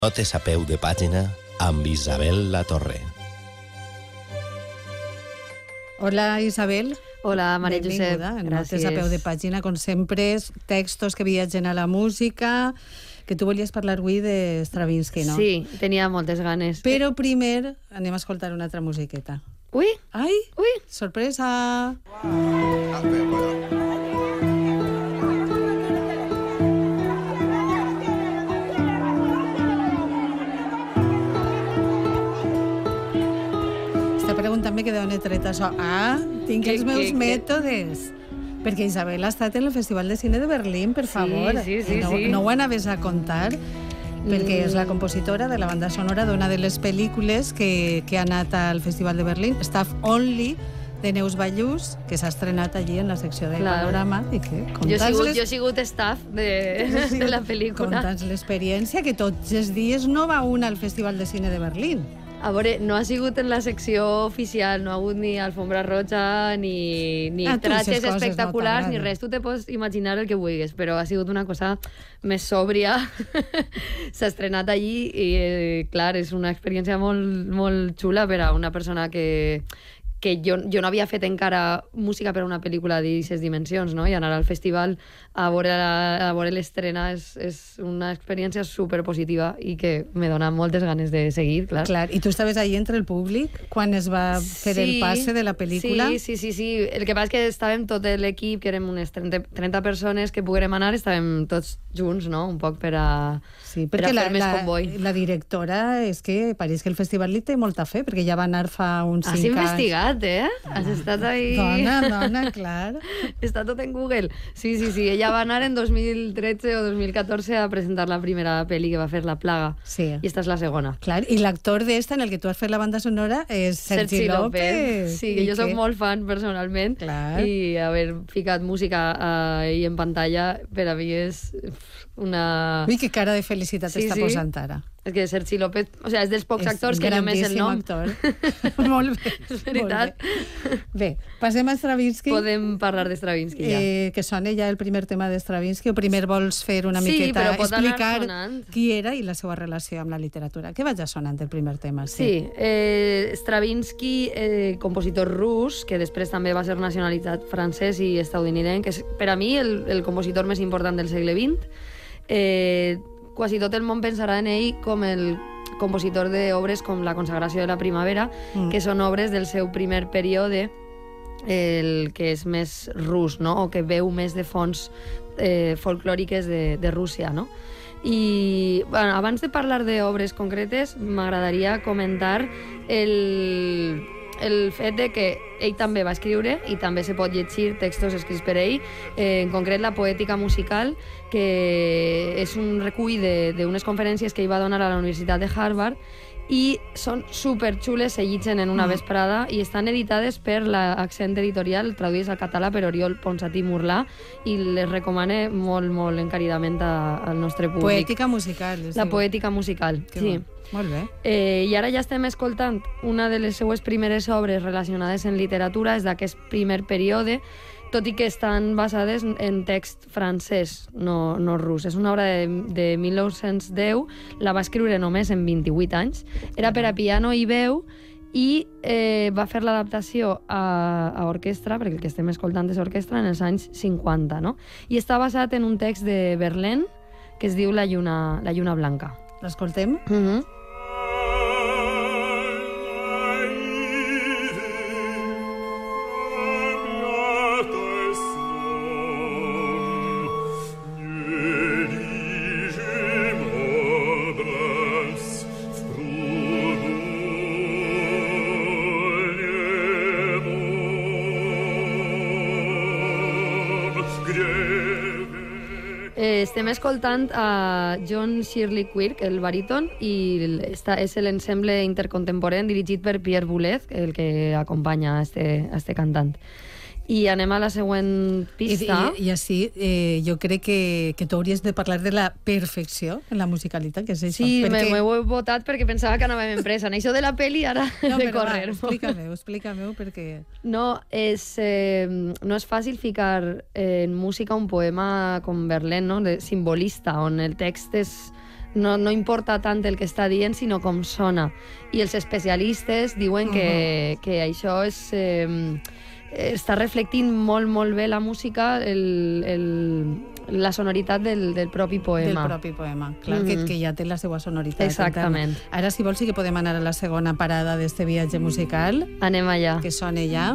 Notes a peu de pàgina amb Isabel Latorre. Hola, Isabel. Hola, Maria Josep. Benvinguda. Gràcies. Notes a peu de pàgina, com sempre, textos que viatgen a la música, que tu volies parlar avui de Stravinsky, no? Sí, tenia moltes ganes. Però primer anem a escoltar una altra musiqueta. Ui, Ai, ui. sorpresa! Està preguntant-me que d'on he tret això. Ah, tinc els meus mètodes. Perquè Isabel ha estat en el Festival de Cine de Berlín, per favor. Sí. No ho anaves a contar, perquè és la compositora de la banda sonora d'una de les pel·lícules que ha anat al Festival de Berlín, Staff Only, de Neus Ballús, que s'ha estrenat allí en la secció de Panorama. I que, jo he sigut staff de la pel·lícula. Conta'ns l'experiència, que tots els dies no va una al Festival de Cine de Berlín. A veure, no ha sigut en la secció oficial, no ha hagut ni alfombra roja, ni trajes espectaculars, ni res. Tu te pots imaginar el que vulguis, però ha sigut una cosa més sòbria. S'ha estrenat allí i, clar, és una experiència molt, molt xula per a una persona que jo no havia fet encara música per a una pel·lícula d'aquestes dimensions, no? I anar al festival a veure l'estrena és una experiència superpositiva i que me dona moltes ganes de seguir, clar. Clar, i tu estaves allí entre el públic quan es va fer el passe de la pel·lícula? Sí. El que passa és que estàvem tot l'equip, que érem unes 30 persones que poguérem anar, estàvem tots junts, no? Un poc per a fer més comboi. La directora és que pareix que el festival li té molta fe, perquè ja va anar fa uns 5 anys. Has investigat, Has estat ahí... Dona, clar. Està tot en Google. Sí. Ella va anar en 2013 o 2014 a presentar la primera pel·li que va fer, La Plaga. Sí. I esta és la segona. Clar, i l'actor d'esta, en el que tu has fet la banda sonora, és Sergi López. Sí, que jo soc molt fan, personalment. Clar. I haver ficat música ahí en pantalla, per a mi és una... Ui, que cara de felicitat està posant ara. És que Sergi López, o sigui, és dels pocs actors que només el nom. És grandíssim actor. Molt bé. És veritat. Bé, passem a Stravinsky. Podem parlar de Stravinsky, ja. Que sona ja el primer tema de Stravinsky, o primer vols fer una miqueta, explicar qui era i la seva relació amb la literatura. Què vaig a sonant el primer tema? Sí, Stravinsky, compositor rus, que després també va ser nacionalitzat francès i estadounidenc, que és per a mi el compositor més important del segle XX. Quasi tot el món pensarà en ell com el compositor d'obres com La consagració de la primavera, que són obres del seu primer període, el que és més rus, no? O que veu més de fonts folclòriques de Rússia, no? I abans de parlar d'obres concretes, m'agradaria comentar el fet de que ell també va escriure i també se pot llegir textos escrits per ell, en concret la poètica musical, que és un recull d'unes conferències que ell va donar a la Universitat de Harvard, i són superxules, se llitgen en una vesprada i estan editades per l'Accent Editorial, traduïdes al català per Oriol Ponsatí Murlà, i les recomane molt, molt encaridament al nostre públic. Poètica musical. La poètica musical, sí. Molt bé. I ara ja estem escoltant una de les seues primeres obres relacionades en literatura, és d'aquest primer període, tot i que estan basades en text francès, no rus. És una obra de 1910, la va escriure només en 28 anys, era per a piano i veu, i va fer l'adaptació a orquestra, perquè el que estem escoltant és orquestra, en els anys 50, no? I està basat en un text de Verlaine que es diu La lluna blanca. L'escoltem? Estem escoltant a John Shirley Quirk, el baríton, i és l'ensemble intercontemporani dirigit per Pierre Boulez, el que acompanya a este cantant. I anem a la següent pista. I així, jo crec que tu hauries de parlar de la perfecció en la musicalitat, que és això. Sí, m'ho he votat perquè pensava que anàvem en pressa. En això de la peli ara he de córrer. Explica-m'ho, perquè... No és fàcil ficar en música un poema com Verlaine, no? Simbolista, on el text és no importa tant el que està dient, sinó com sona. I els especialistes diuen que això és... està reflectint molt, molt bé la música, la sonoritat del propi poema. Del propi poema, clar, que ja té la seva sonoritat. Exactament. Ara, si vols, sí que podem anar a la segona parada d'este viatge musical. Anem allà. Que sona ja.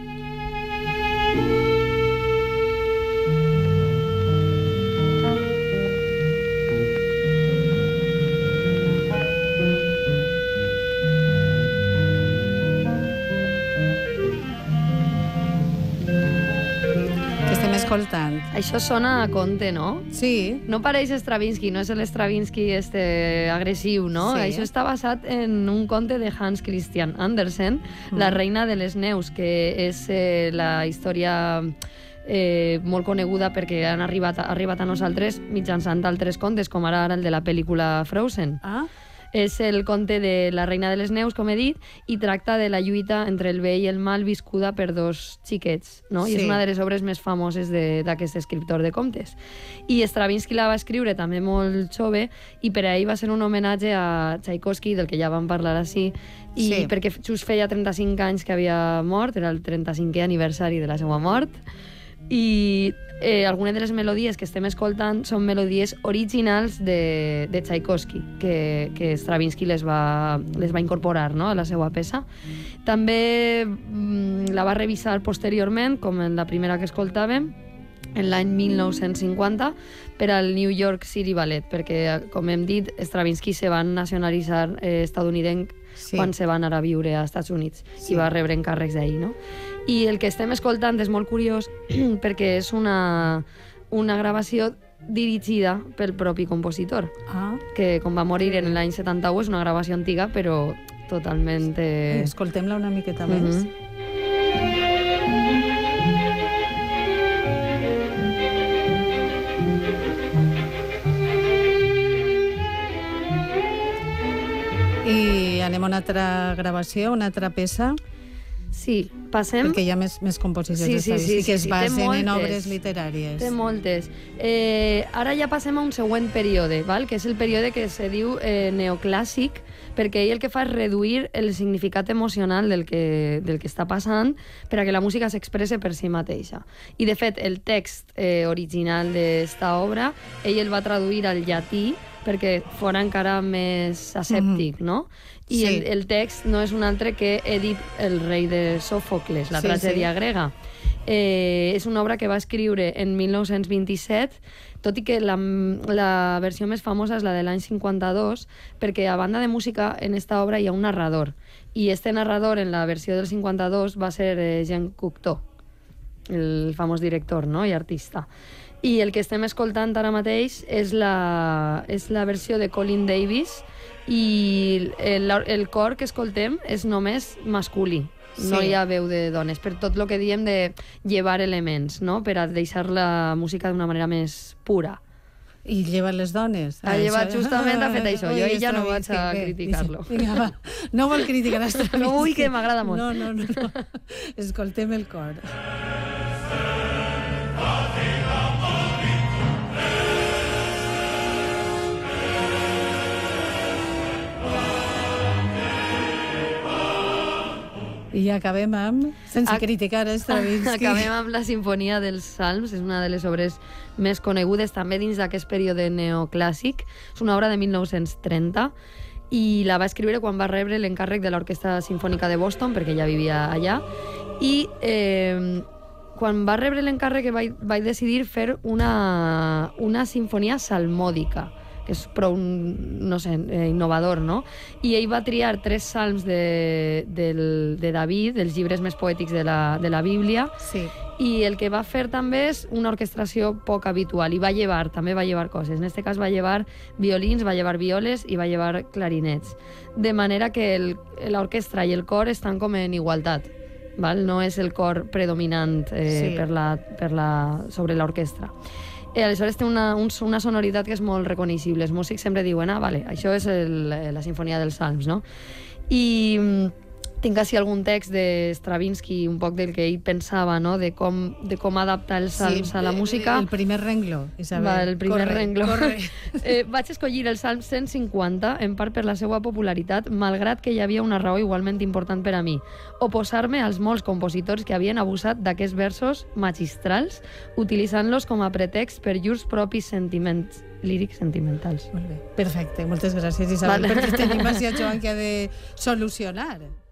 Escoltant. Això sona a conte, no? Sí. No pareix Stravinsky, no és l'Stravinsky agressiu, no? Sí. Això està basat en un conte de Hans Christian Andersen, La reina de les neus, que és la història molt coneguda perquè han arribat a nosaltres mitjançant altres contes, com ara el de la pel·lícula Frozen. Ah. És el conte de la reina de les neus, com he dit, i tracta de la lluita entre el bé i el mal viscuda per dos xiquets, no? I és una de les obres més famoses d'aquest escriptor de contes. I Stravinsky la va escriure també molt jove, i per a ell va ser un homenatge a Tchaikovsky, del que ja vam parlar així, i perquè just feia 35 anys que havia mort, era el 35è aniversari de la seva mort, i algunes de les melodies que estem escoltant són melodies originals de Tchaikovsky, que Stravinsky les va incorporar, no?, a la seva peça. També la va revisar posteriorment, com en la primera que escoltàvem, en l'any 1950, per al New York City Ballet, perquè, com hem dit, Stravinsky se va nacionalitzar estadounidenc quan se va anar a viure als Estats Units i va rebre encàrrecs d'ahir, no? I el que estem escoltant és molt curiós perquè és una gravació dirigida pel propi compositor, que com va morir en l'any 71 és una gravació antiga, però totalment... Escoltem-la una miqueta més. I anem a una altra gravació, una altra peça. Sí, passem... Perquè hi ha més composicions d'Stravinsky que es basen en obres literàries. Té moltes. Ara ja passem a un següent període, val? Que és el període que se diu neoclàssic, perquè ell el que fa és reduir el significat emocional del que està passant per a que la música s'expresse per si mateixa. I, de fet, el text original d'esta obra, ell el va traduir al llatí perquè fora encara més asèptic, no? I el text no és un altre que Èdip, el rei de Sòfocles, la tragèdia grega. És una obra que va escriure en 1927, tot i que la versió més famosa és la de l'any 52, perquè a banda de música en esta obra hi ha un narrador, i este narrador en la versió del 52 va ser Jean Cocteau, el famós director, no?, i artista. I el que estem escoltant ara mateix és la versió de Colin Davis, i el cor que escoltem és només masculí, no hi ha veu de dones, per tot el que diem de llevar elements, no?, per a deixar la música d'una manera més pura. I lleva les dones? Justament ha fet això. Jo ja no vaig a criticar-lo. No vol criticar Stravinsky. No, ui, que m'agrada molt. No. Escoltem el cor. I acabem amb, sense criticar Stravinsky. Acabem amb la Sinfonia dels Salms, és una de les obres més conegudes també dins d'aquest període neoclàssic. És una obra de 1930 i la va escriure quan va rebre l'encàrrec de l'Orquestra Simfònica de Boston, perquè ja vivia allà, i quan va rebre l'encàrrec vaig decidir fer una sinfonia salmòdica, que és prou, no sé, innovador, no? I ell va triar 3 salms de David, dels llibres més poètics de la Bíblia, i el que va fer també és una orquestració poc habitual, i també va llevar coses. En aquest cas va llevar violins, va llevar violes i va llevar clarinets. De manera que l'orquestra i el cor estan com en igualtat, val? No és el cor predominant sobre l'orquestra. Aleshores té una sonoritat que és molt reconeixible. Els músics sempre diuen, vale, això és la Sinfonia dels Salms, no? I tinc així algun text de Stravinsky, un poc del que ell pensava, no? de com adaptar els salms a la música. El primer rengló, Isabel. Va, el primer rengló. Corre. Vaig escollir el Salm 150, en part per la seva popularitat, malgrat que hi havia una raó igualment important per a mi: oposar-me als molts compositors que havien abusat d'aquests versos magistrals, utilitzant-los com a pretext per llurs propis sentiments lírics sentimentals. Molt bé, perfecte. Moltes gràcies, Isabel, perquè tenim així a Joan que ha de solucionar.